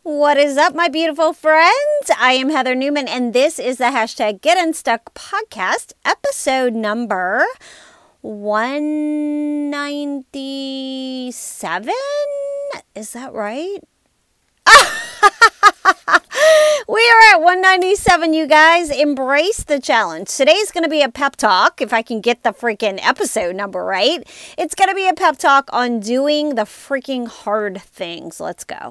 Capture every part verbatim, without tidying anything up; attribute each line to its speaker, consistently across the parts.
Speaker 1: What is up, my beautiful friends? I am Heather Newman, and this is the hashtag Get Unstuck podcast, episode number one ninety-seven? Is that right? We are at one ninety-seven, you guys. Embrace the challenge. Today's going to be a pep talk, if I can get the freaking episode number right. It's going to be a pep talk on doing the freaking hard things. Let's go.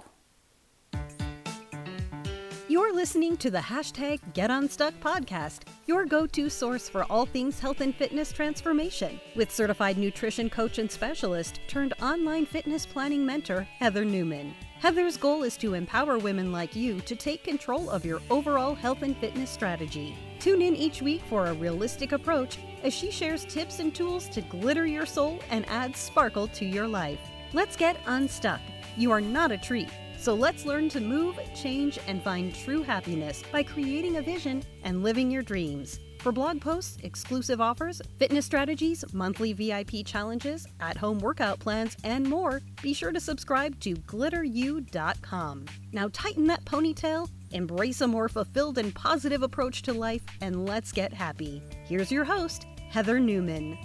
Speaker 2: You're listening to the hashtag Get Unstuck podcast, your go-to source for all things health and fitness transformation, with certified nutrition coach and specialist turned online fitness planning mentor, Heather Newman. Heather's goal is to empower women like you to take control of your overall health and fitness strategy. Tune in each week for a realistic approach as she shares tips and tools to glitter your soul and add sparkle to your life. Let's get unstuck. You are not a tree. So let's learn to move, change, and find true happiness by creating a vision and living your dreams. For blog posts, exclusive offers, fitness strategies, monthly V I P challenges, at-home workout plans, and more, be sure to subscribe to glitter you dot com. Now tighten that ponytail, embrace a more fulfilled and positive approach to life, and let's get happy. Here's your host, Heather Newman.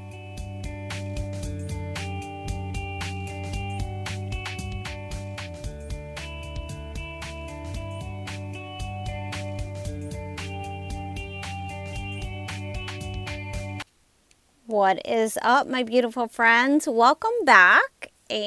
Speaker 1: What is up, my beautiful friends? Welcome back,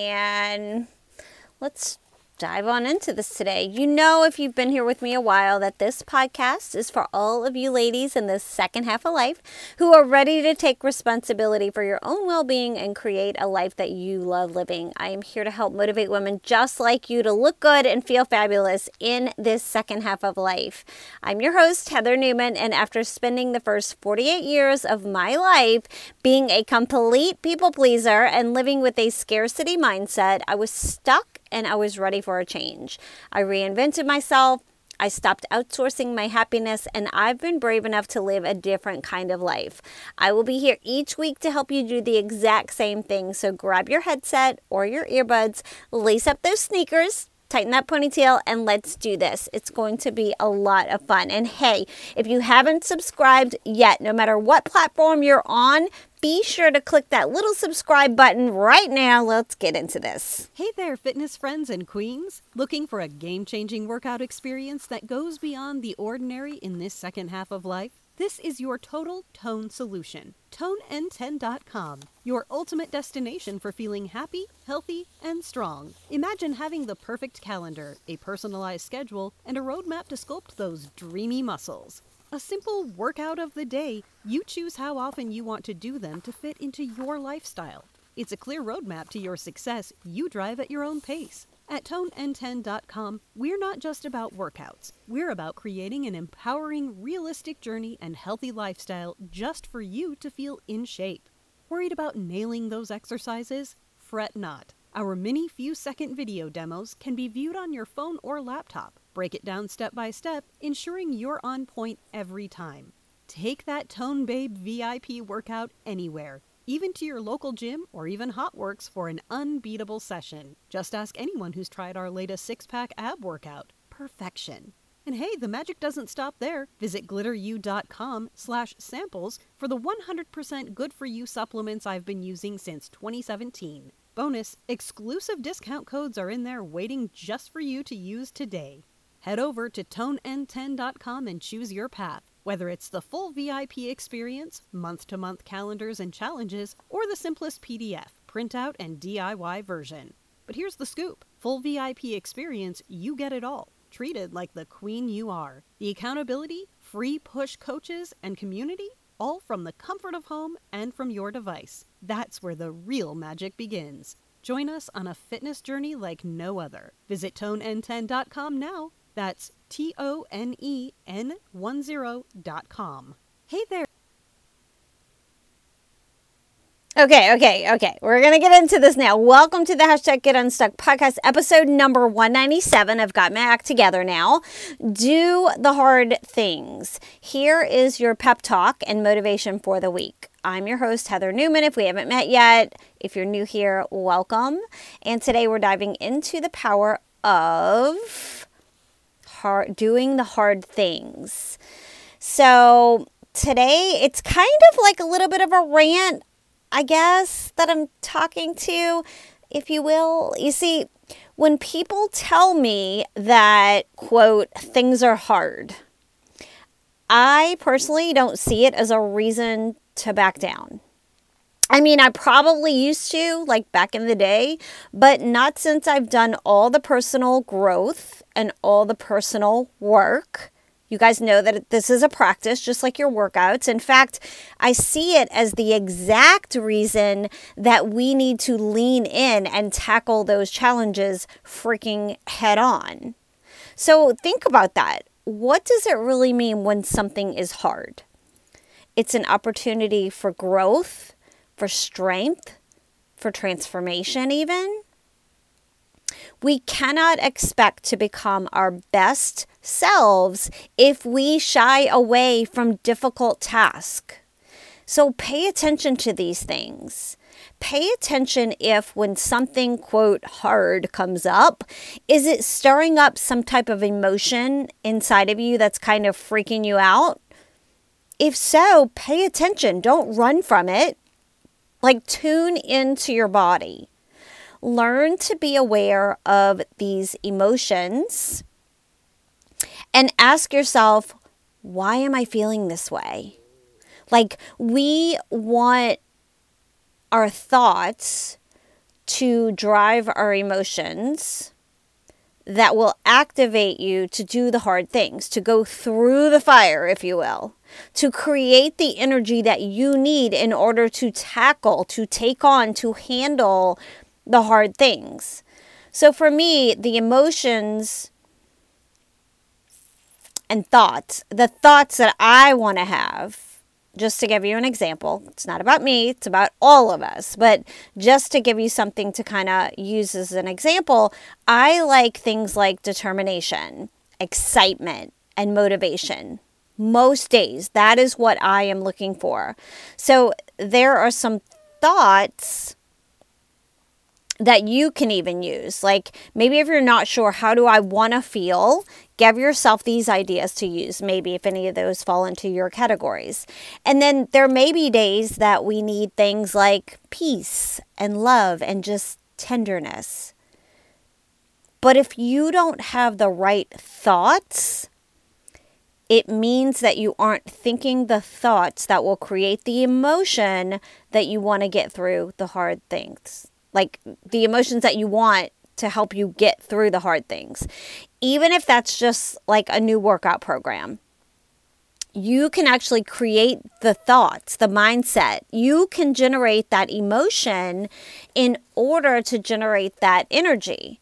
Speaker 1: and let's dive on into this today. You know, if you've been here with me a while, that this podcast is for all of you ladies in the second half of life who are ready to take responsibility for your own well-being and create a life that you love living. I am here to help motivate women just like you to look good and feel fabulous in this second half of life. I'm your host, Heather Newman, and after spending the first forty-eight years of my life being a complete people pleaser and living with a scarcity mindset, I was stuck and I was ready for a change. I reinvented myself. I stopped outsourcing my happiness, and I've been brave enough to live a different kind of life. I will be here each week to help you do the exact same thing. So grab your headset or your earbuds, lace up those sneakers, tighten that ponytail, and let's do this. It's going to be a lot of fun. And hey, if you haven't subscribed yet, no matter what platform you're on, be sure to click that little subscribe button right now. Let's get into this.
Speaker 2: Hey there, fitness friends and queens. Looking for a game-changing workout experience that goes beyond the ordinary in this second half of life? This is your total tone solution. tone n ten dot com, your ultimate destination for feeling happy, healthy, and strong. Imagine having the perfect calendar, a personalized schedule, and a roadmap to sculpt those dreamy muscles. A simple workout of the day, you choose how often you want to do them to fit into your lifestyle. It's a clear roadmap to your success you drive at your own pace. At tone n ten dot com, we're not just about workouts. We're about creating an empowering, realistic journey and healthy lifestyle just for you to feel in shape. Worried about nailing those exercises? Fret not. Our mini few-second video demos can be viewed on your phone or laptop. Break it down step by step, ensuring you're on point every time. Take that Tone Babe V I P workout anywhere, even to your local gym or even HotWorks for an unbeatable session. Just ask anyone who's tried our latest six-pack ab workout. Perfection. And hey, the magic doesn't stop there. Visit glitter you dot com slash samples for the one hundred percent good-for-you supplements I've been using since twenty seventeen. Bonus, exclusive discount codes are in there waiting just for you to use today. Head over to tone n ten dot com and choose your path, whether it's the full V I P experience, month-to-month calendars and challenges, or the simplest P D F, printout, and D I Y version. But here's the scoop. Full V I P experience, you get it all. Treated like the queen you are. The accountability, free push coaches, and community, all from the comfort of home and from your device. That's where the real magic begins. Join us on a fitness journey like no other. Visit tone n ten dot com now. That's T O N E N ten dot com. Hey there.
Speaker 1: Okay, okay, okay. We're going to get into this now. Welcome to the Hashtag Get Unstuck podcast, episode number one ninety-seven. I've got my act together now. Do the hard things. Here is your pep talk and motivation for the week. I'm your host, Heather Newman. If we haven't met yet, if you're new here, welcome. And today we're diving into the power of hard, doing the hard things. So today it's kind of like a little bit of a rant, I guess, that I'm talking to, if you will. You see, when people tell me that, quote, things are hard, I personally don't see it as a reason to back down. I mean, I probably used to, like back in the day, but not since I've done all the personal growth and all the personal work. You guys know that this is a practice, just like your workouts. In fact, I see it as the exact reason that we need to lean in and tackle those challenges freaking head on. So think about that. What does it really mean when something is hard? It's an opportunity for growth, for strength, for transformation even. We cannot expect to become our best selves if we shy away from difficult tasks. So pay attention to these things. Pay attention if when something, quote, hard comes up, is it stirring up some type of emotion inside of you that's kind of freaking you out? If so, pay attention. Don't run from it. Like, tune into your body. Learn to be aware of these emotions and ask yourself, why am I feeling this way? Like, we want our thoughts to drive our emotions that will activate you to do the hard things, to go through the fire, if you will, to create the energy that you need in order to tackle, to take on, to handle the hard things. So for me, the emotions and thoughts, the thoughts that I want to have, just to give you an example, it's not about me, it's about all of us, but just to give you something to kind of use as an example, I like things like determination, excitement, and motivation. Most days, that is what I am looking for. So there are some thoughts that you can even use. Like maybe if you're not sure, how do I want to feel? Give yourself these ideas to use, maybe if any of those fall into your categories. And then there may be days that we need things like peace and love and just tenderness. But if you don't have the right thoughts, it means that you aren't thinking the thoughts that will create the emotion that you want to get through the hard things. Like the emotions that you want to help you get through the hard things. Even if that's just like a new workout program, you can actually create the thoughts, the mindset. You can generate that emotion in order to generate that energy.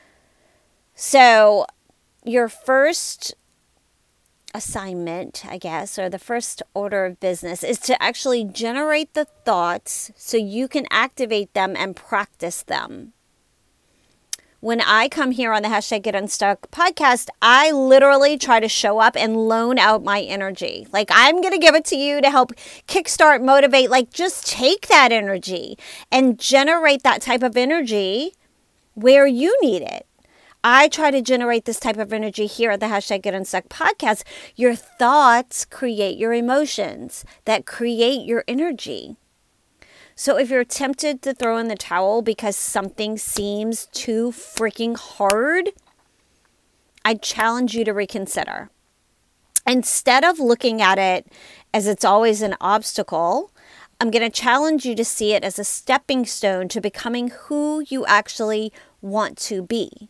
Speaker 1: So your first assignment, I guess, or the first order of business is to actually generate the thoughts so you can activate them and practice them. When I come here on the hashtag Get Unstuck podcast, I literally try to show up and loan out my energy. Like I'm going to give it to you to help kickstart, motivate, like just take that energy and generate that type of energy where you need it. I try to generate this type of energy here at the hashtag Get Unstuck podcast. Your thoughts create your emotions that create your energy. So if you're tempted to throw in the towel because something seems too freaking hard, I challenge you to reconsider. Instead of looking at it as it's always an obstacle, I'm going to challenge you to see it as a stepping stone to becoming who you actually want to be.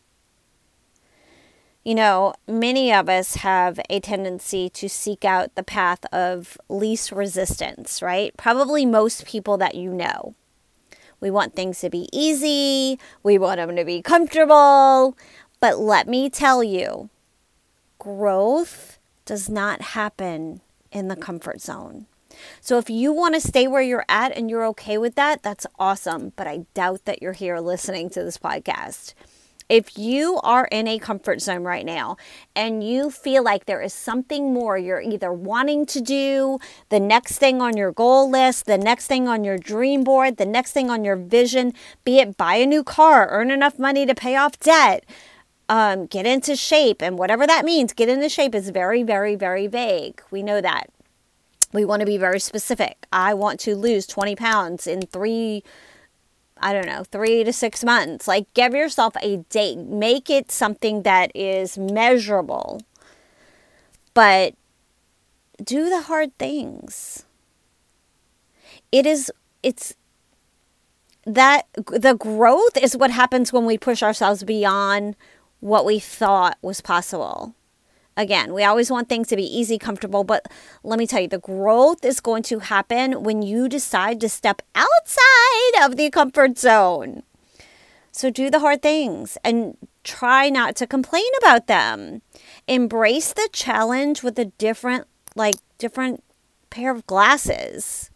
Speaker 1: You know, many of us have a tendency to seek out the path of least resistance, right? Probably most people that you know. We want things to be easy. We want them to be comfortable. But let me tell you, growth does not happen in the comfort zone. So if you want to stay where you're at and you're okay with that, that's awesome. But I doubt that you're here listening to this podcast. If you are in a comfort zone right now and you feel like there is something more you're either wanting to do, the next thing on your goal list, the next thing on your dream board, the next thing on your vision, be it buy a new car, earn enough money to pay off debt, um, get into shape, and whatever that means, get into shape is very, very, very vague. We know that. We want to be very specific. I want to lose twenty pounds in three I don't know, three to six months. Like, give yourself a date. Make it something that is measurable. But do the hard things. It is, it's, that, the growth is what happens when we push ourselves beyond what we thought was possible. Again, we always want things to be easy, comfortable, but let me tell you, the growth is going to happen when you decide to step outside of the comfort zone. So do the hard things and try not to complain about them. Embrace the challenge with a different, like, different pair of glasses.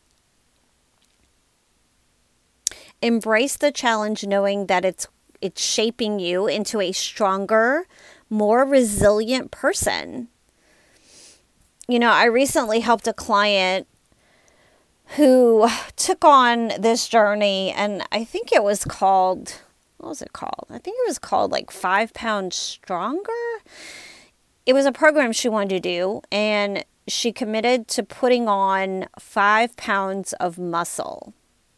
Speaker 1: Embrace the challenge knowing that it's it's shaping you into a stronger, more resilient person. You know, I recently helped a client who took on this journey, and I think it was called, what was it called? I think it was called like Five Pounds Stronger. It was a program she wanted to do, and she committed to putting on five pounds of muscle.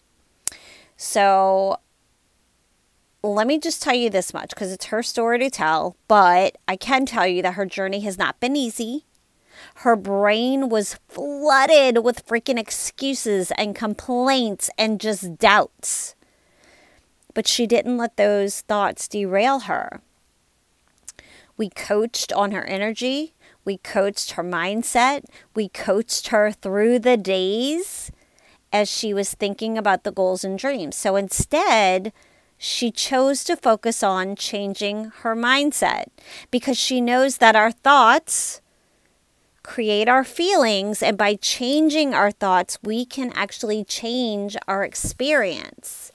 Speaker 1: So let me just tell you this much, because it's her story to tell, but I can tell you that her journey has not been easy. Her brain was flooded with freaking excuses and complaints and just doubts. But she didn't let those thoughts derail her. We coached on her energy. We coached her mindset. We coached her through the days as she was thinking about the goals and dreams. So instead, she chose to focus on changing her mindset, because she knows that our thoughts create our feelings, and by changing our thoughts, we can actually change our experience.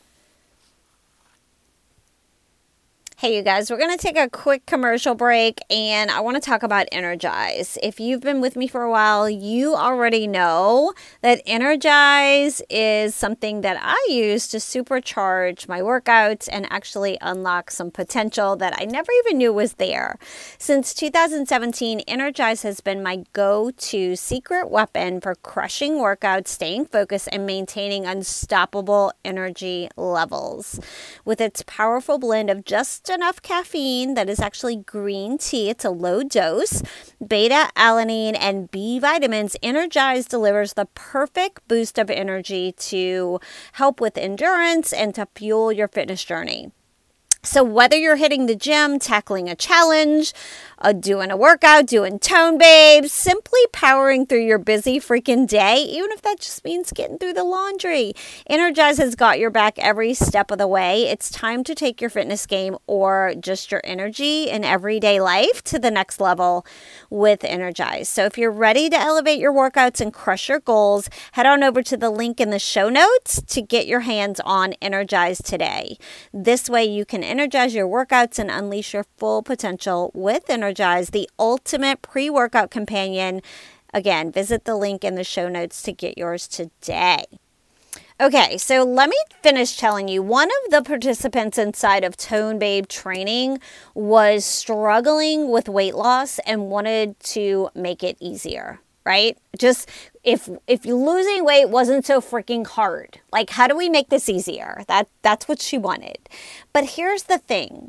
Speaker 1: Hey, you guys, we're going to take a quick commercial break, and I want to talk about Energize. If you've been with me for a while, you already know that Energize is something that I use to supercharge my workouts and actually unlock some potential that I never even knew was there. Since two thousand seventeen, Energize has been my go-to secret weapon for crushing workouts, staying focused, and maintaining unstoppable energy levels. With its powerful blend of just enough caffeine, that is actually green tea, it's a low dose, beta-alanine, and B vitamins, Energize delivers the perfect boost of energy to help with endurance and to fuel your fitness journey. So whether you're hitting the gym, tackling a challenge, uh, doing a workout, doing Tone Babes, simply powering through your busy freaking day, even if that just means getting through the laundry, Energize has got your back every step of the way. It's time to take your fitness game, or just your energy in everyday life, to the next level with Energize. So if you're ready to elevate your workouts and crush your goals, head on over to the link in the show notes to get your hands on Energize today. This way you can energize your workouts and unleash your full potential with Energize, the ultimate pre-workout companion. Again, visit the link in the show notes to get yours today. Okay, so let me finish telling you, one of the participants inside of Tone Babe training was struggling with weight loss and wanted to make it easier, right? Just if if losing weight wasn't so freaking hard, like, how do we make this easier? That that's what she wanted. But here's the thing.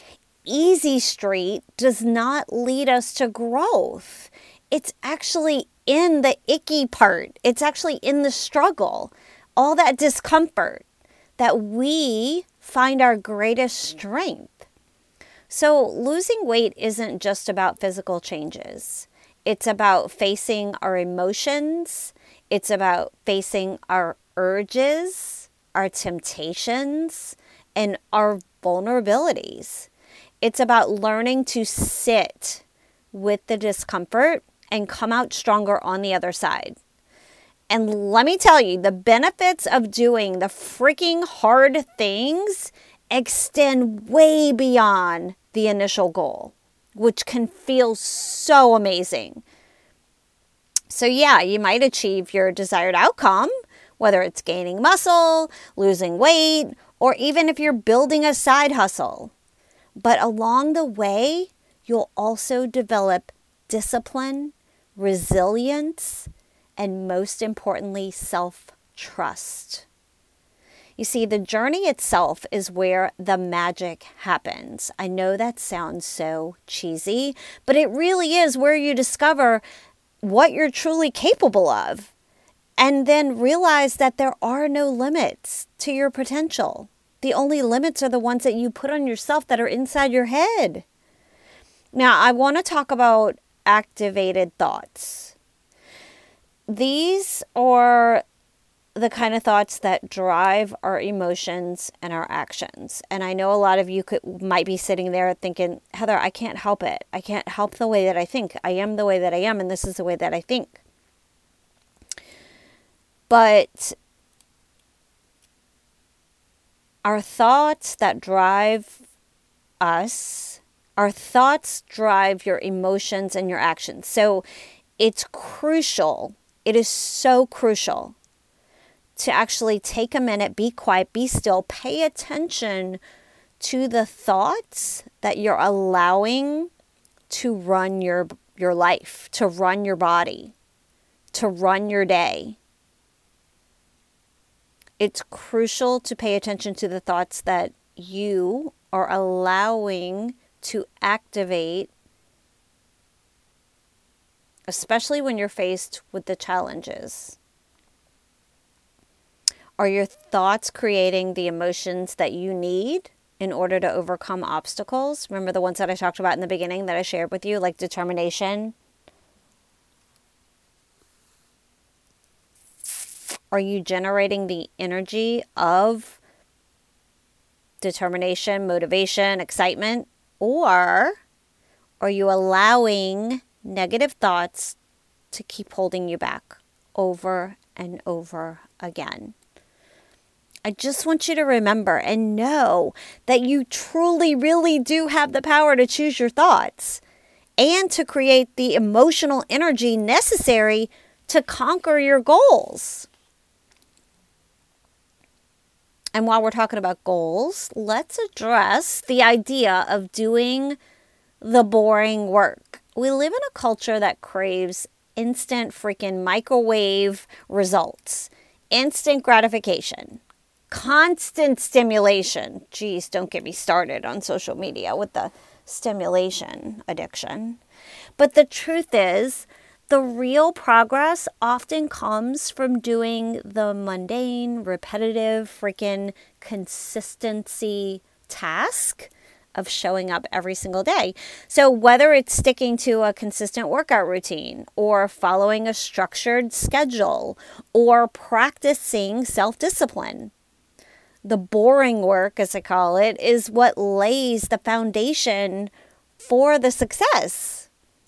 Speaker 1: Easy street does not lead us to growth. It's actually in the icky part. It's actually in the struggle, all that discomfort, that we find our greatest strength. So losing weight isn't just about physical changes. It's about facing our emotions. It's about facing our urges, our temptations, and our vulnerabilities. It's about learning to sit with the discomfort and come out stronger on the other side. And let me tell you, the benefits of doing the freaking hard things extend way beyond the initial goal, which can feel so amazing. So yeah, you might achieve your desired outcome, whether it's gaining muscle, losing weight, or even if you're building a side hustle. But along the way, you'll also develop discipline, resilience, and most importantly, self-trust. You see, the journey itself is where the magic happens. I know that sounds so cheesy, but it really is where you discover what you're truly capable of, and then realize that there are no limits to your potential. The only limits are the ones that you put on yourself that are inside your head. Now, I want to talk about activated thoughts. These are the kind of thoughts that drive our emotions and our actions. And I know a lot of you could might be sitting there thinking, Heather, I can't help it. I can't help the way that I think. I am the way that I am, and this is the way that I think. But our thoughts that drive us, our thoughts drive your emotions and your actions. So it's crucial. It is so crucial to actually take a minute, be quiet, be still, pay attention to the thoughts that you're allowing to run your your life, to run your body, to run your day. It's crucial to pay attention to the thoughts that you are allowing to activate, especially when you're faced with the challenges. Are your thoughts creating the emotions that you need in order to overcome obstacles? Remember the ones that I talked about in the beginning that I shared with you, like determination? Are you generating the energy of determination, motivation, excitement? Or are you allowing negative thoughts to keep holding you back over and over again? I just want you to remember and know that you truly, really do have the power to choose your thoughts and to create the emotional energy necessary to conquer your goals. And while we're talking about goals, let's address the idea of doing the boring work. We live in a culture that craves instant freaking microwave results, instant gratification, constant stimulation. Geez, don't get me started on social media with the stimulation addiction. But the truth is, the real progress often comes from doing the mundane, repetitive, freaking consistency task of showing up every single day. So whether it's sticking to a consistent workout routine or following a structured schedule or practicing self-discipline, the boring work, as I call it, is what lays the foundation for the success.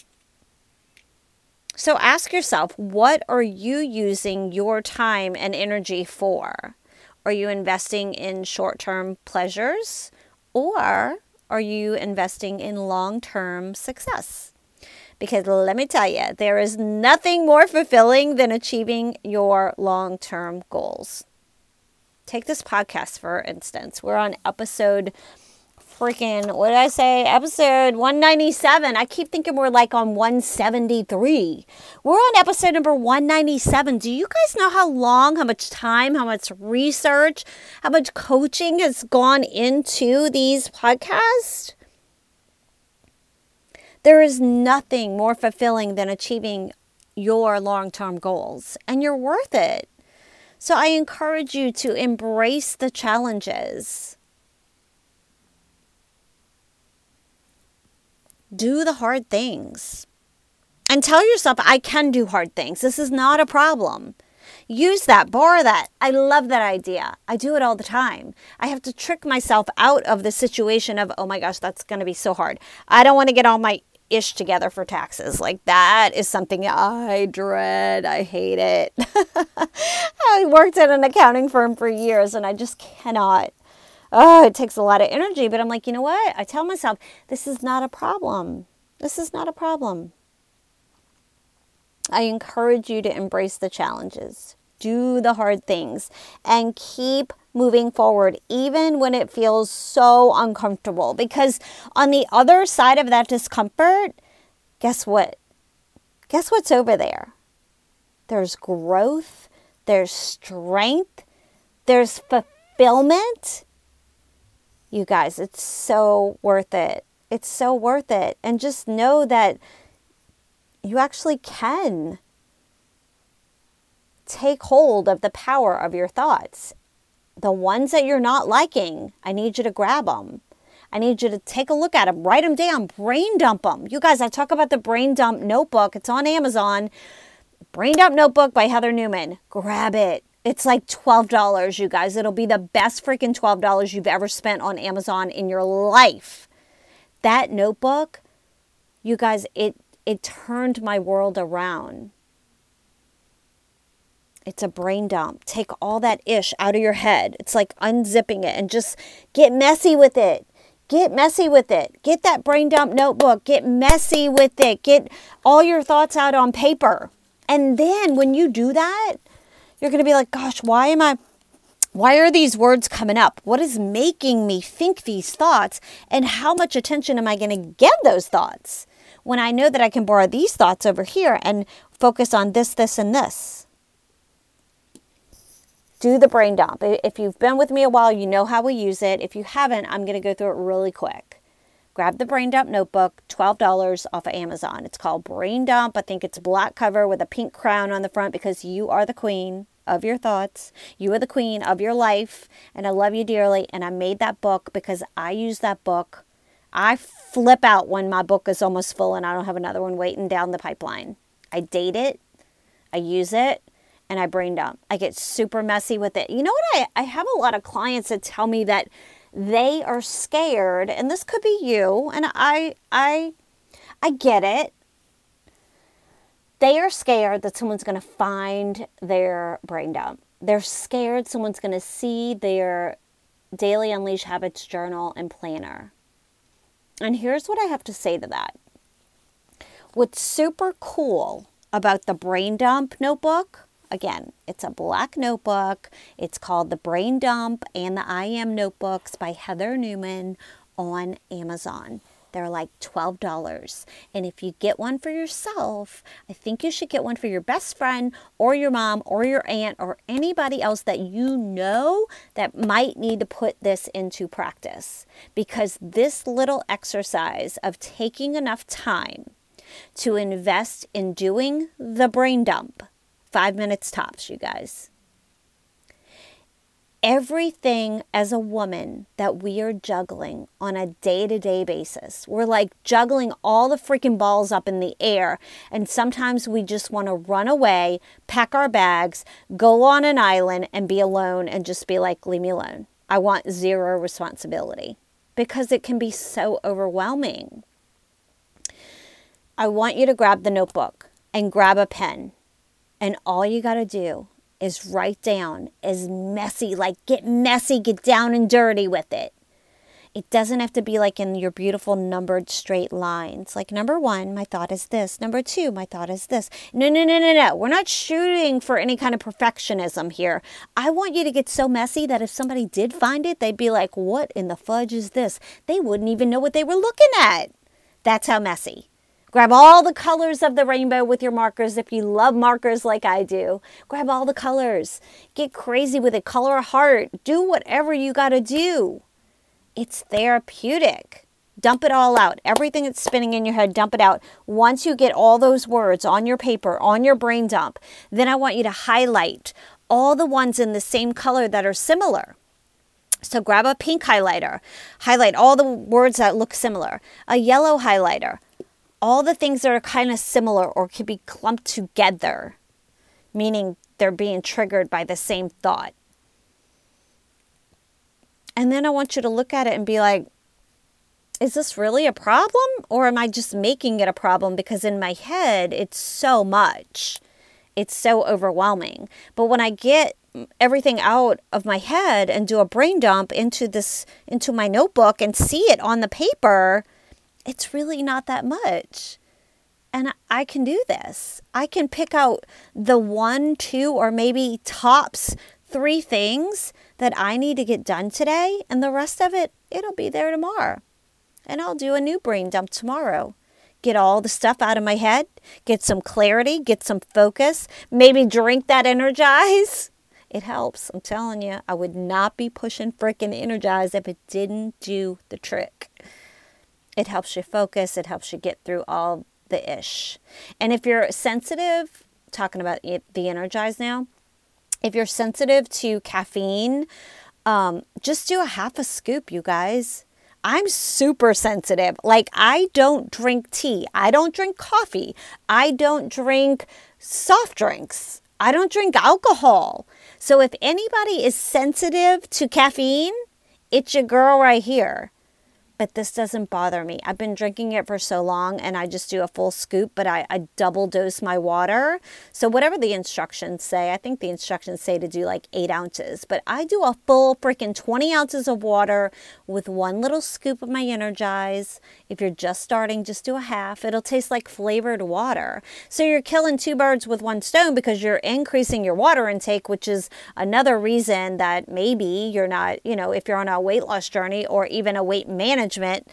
Speaker 1: So ask yourself, what are you using your time and energy for? Are you investing in short-term pleasures, or are you investing in long-term success? Because let me tell you, there is nothing more fulfilling than achieving your long-term goals. Take this podcast, for instance. We're on episode freaking, what did I say? Episode one ninety-seven. I keep thinking we're like on one seventy-three. We're on episode number one ninety-seven. Do you guys know how long, how much time, how much research, how much coaching has gone into these podcasts? There is nothing more fulfilling than achieving your long-term goals, and you're worth it. So I encourage you to embrace the challenges. Do the hard things. And tell yourself, I can do hard things. This is not a problem. Use that, borrow that. I love that idea. I do it all the time. I have to trick myself out of the situation of, oh my gosh, that's going to be so hard. I don't want to get all my ish together for taxes. Like, that is something I dread. I hate it. I worked at an accounting firm for years and I just cannot oh, it takes a lot of energy. But I'm like, you know what? I tell myself, this is not a problem. This is not a problem. I encourage you to embrace the challenges. Do the hard things and keep moving forward, even when it feels so uncomfortable. Because on the other side of that discomfort, guess what? Guess what's over there? There's growth, there's strength, there's fulfillment. You guys, it's so worth it. It's so worth it. And just know that you actually can take hold of the power of your thoughts. The ones that you're not liking, I need you to grab them. I need you to take a look at them, write them down, brain dump them. You guys, I talk about the Brain Dump Notebook. It's on Amazon. Brain Dump Notebook by Heather Newman. Grab it. It's like twelve dollars, you guys. It'll be the best freaking twelve dollars you've ever spent on Amazon in your life. That notebook, you guys, it it turned my world around. It's a brain dump. Take all that ish out of your head. It's like unzipping it and just get messy with it. Get messy with it. Get that brain dump notebook. Get messy with it. Get all your thoughts out on paper. And then when you do that, you're going to be like, gosh, why am I, why are these words coming up? What is making me think these thoughts? And how much attention am I going to give those thoughts when I know that I can borrow these thoughts over here and focus on this, this, and this? Do the brain dump. If you've been with me a while, you know how we use it. If you haven't, I'm going to go through it really quick. Grab the Brain Dump Notebook, twelve dollars off of Amazon. It's called Brain Dump. I think it's a black cover with a pink crown on the front because you are the queen of your thoughts. You are the queen of your life, and I love you dearly. And I made that book because I use that book. I flip out when my book is almost full and I don't have another one waiting down the pipeline. I date it. I use it. And I brain dump. I get super messy with it. You know what? I, I have a lot of clients that tell me that they are scared, and this could be you, and I I I get it. They are scared that someone's going to find their brain dump. They're scared someone's going to see their Daily Unleash Habits journal and planner. And here's what I have to say to that. What's super cool about the Brain Dump Notebook, again, it's a black notebook. It's called the Brain Dump and the I Am Notebooks by Heather Newman on Amazon. They're like twelve dollars. And if you get one for yourself, I think you should get one for your best friend or your mom or your aunt or anybody else that you know that might need to put this into practice. Because this little exercise of taking enough time to invest in doing the brain dump, five minutes tops, you guys. Everything as a woman that we are juggling on a day-to-day basis. We're like juggling all the freaking balls up in the air. And sometimes we just want to run away, pack our bags, go on an island and be alone and just be like, leave me alone. I want zero responsibility because it can be so overwhelming. I want you to grab the notebook and grab a pen. And all you got to do is write down as messy, like get messy, get down and dirty with it. It doesn't have to be like in your beautiful numbered straight lines. Like number one, my thought is this. Number two, my thought is this. No, no, no, no, no. We're not shooting for any kind of perfectionism here. I want you to get so messy that if somebody did find it, they'd be like, what in the fudge is this? They wouldn't even know what they were looking at. That's how messy. Grab all the colors of the rainbow with your markers if you love markers like I do. Grab all the colors. Get crazy with it. Color a heart. Do whatever you got to do. It's therapeutic. Dump it all out. Everything that's spinning in your head, dump it out. Once you get all those words on your paper, on your brain dump, then I want you to highlight all the ones in the same color that are similar. So grab a pink highlighter. Highlight all the words that look similar. A yellow highlighter. All the things that are kind of similar or could be clumped together, meaning they're being triggered by the same thought. And then I want you to look at it and be like, is this really a problem? Or am I just making it a problem because in my head, it's so much. It's so overwhelming. But when I get everything out of my head and do a brain dump into this, into my notebook and see it on the paper, it's really not that much. And I can do this. I can pick out the one, two, or maybe tops three things that I need to get done today. And the rest of it, it'll be there tomorrow. And I'll do a new brain dump tomorrow. Get all the stuff out of my head. Get some clarity. Get some focus. Maybe drink that Energize. It helps. I'm telling you, I would not be pushing frickin' Energize if it didn't do the trick. It helps you focus. It helps you get through all the ish. And if you're sensitive, talking about the Energize now, if you're sensitive to caffeine, um, just do a half a scoop, you guys. I'm super sensitive. Like, I don't drink tea. I don't drink coffee. I don't drink soft drinks. I don't drink alcohol. So if anybody is sensitive to caffeine, it's your girl right here. But this doesn't bother me. I've been drinking it for so long, and I just do a full scoop, but I, I double dose my water. So whatever the instructions say, I think the instructions say to do like eight ounces, but I do a full freaking twenty ounces of water with one little scoop of my Energize. If you're just starting, just do a half. It'll taste like flavored water. So you're killing two birds with one stone because you're increasing your water intake, which is another reason that maybe you're not, you know, if you're on a weight loss journey or even a weight management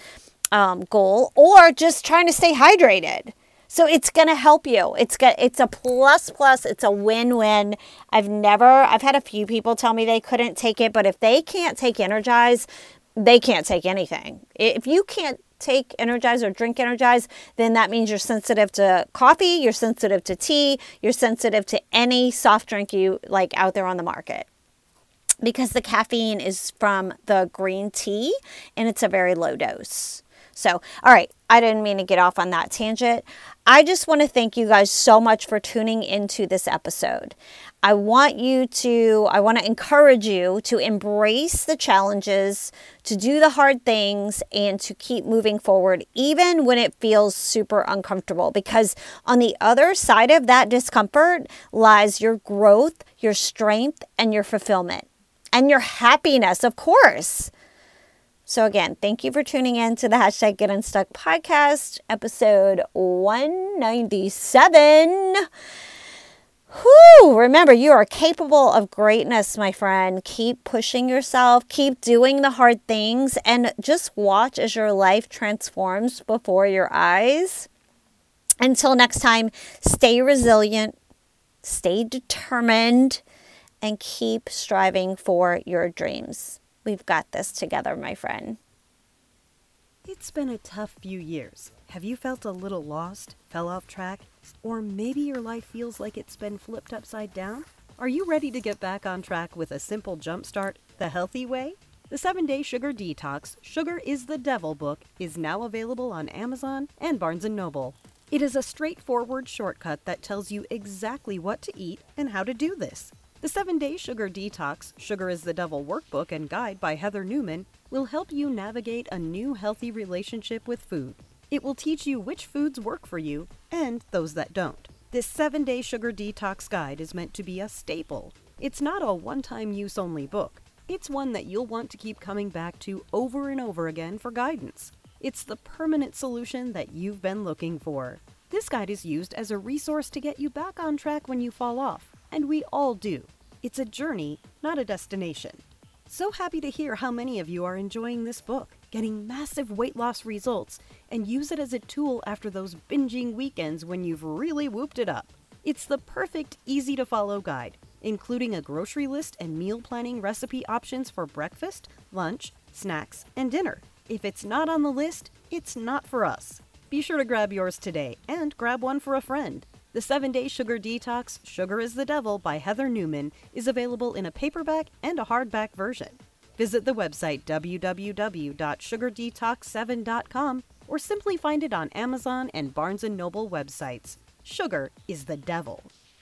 Speaker 1: um, goal, or just trying to stay hydrated. So it's going to help you. It's got, it's a plus plus. It's a win-win. I've never, I've had a few people tell me they couldn't take it, but if they can't take Energize, they can't take anything. If you can't take Energize or drink Energize, then that means you're sensitive to coffee, you're sensitive to tea, you're sensitive to any soft drink you like out there on the market. Because the caffeine is from the green tea and it's a very low dose. So, all right, I didn't mean to get off on that tangent. I just want to thank you guys so much for tuning into this episode. I want you to, I want to encourage you to embrace the challenges, to do the hard things, and to keep moving forward, even when it feels super uncomfortable. Because on the other side of that discomfort lies your growth, your strength, and your fulfillment. And your happiness, of course. So again, thank you for tuning in to the Hashtag Get Unstuck podcast, episode one ninety-seven. Whew, remember, you are capable of greatness, my friend. Keep pushing yourself. Keep doing the hard things. And just watch as your life transforms before your eyes. Until next time, stay resilient. Stay determined. And keep striving for your dreams. We've got this together, my friend.
Speaker 2: It's been a tough few years. Have you felt a little lost, fell off track, or maybe your life feels like it's been flipped upside down? Are you ready to get back on track with a simple jumpstart, the healthy way? The seven-Day Sugar Detox, Sugar is the Devil book is now available on Amazon and Barnes and Noble. It is a straightforward shortcut that tells you exactly what to eat and how to do this. The seven-Day Sugar Detox, Sugar is the Devil workbook and guide by Heather Newman will help you navigate a new healthy relationship with food. It will teach you which foods work for you and those that don't. This seven-Day Sugar Detox guide is meant to be a staple. It's not a one-time use only book. It's one that you'll want to keep coming back to over and over again for guidance. It's the permanent solution that you've been looking for. This guide is used as a resource to get you back on track when you fall off. And we all do. It's a journey, not a destination. So happy to hear how many of you are enjoying this book, getting massive weight loss results, and use it as a tool after those binging weekends when you've really whooped it up. It's the perfect, easy-to-follow guide, including a grocery list and meal planning recipe options for breakfast, lunch, snacks, and dinner. If it's not on the list, it's not for us. Be sure to grab yours today and grab one for a friend. The seven-Day Sugar Detox, Sugar is the Devil by Heather Newman is available in a paperback and a hardback version. Visit the website w w w dot sugar detox seven dot com or simply find it on Amazon and Barnes and Noble websites. Sugar is the Devil.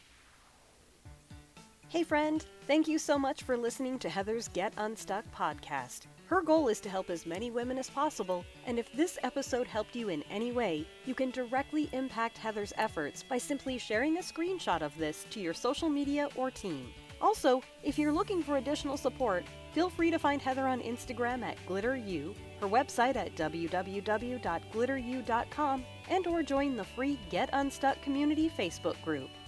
Speaker 2: Hey friend, thank you so much for listening to Heather's Get Unstuck podcast. Her goal is to help as many women as possible, and if this episode helped you in any way, you can directly impact Heather's efforts by simply sharing a screenshot of this to your social media or team. Also, if you're looking for additional support, feel free to find Heather on Instagram at GlitterU, her website at w w w dot glitter u dot com, and or join the free Get Unstuck Community Facebook group.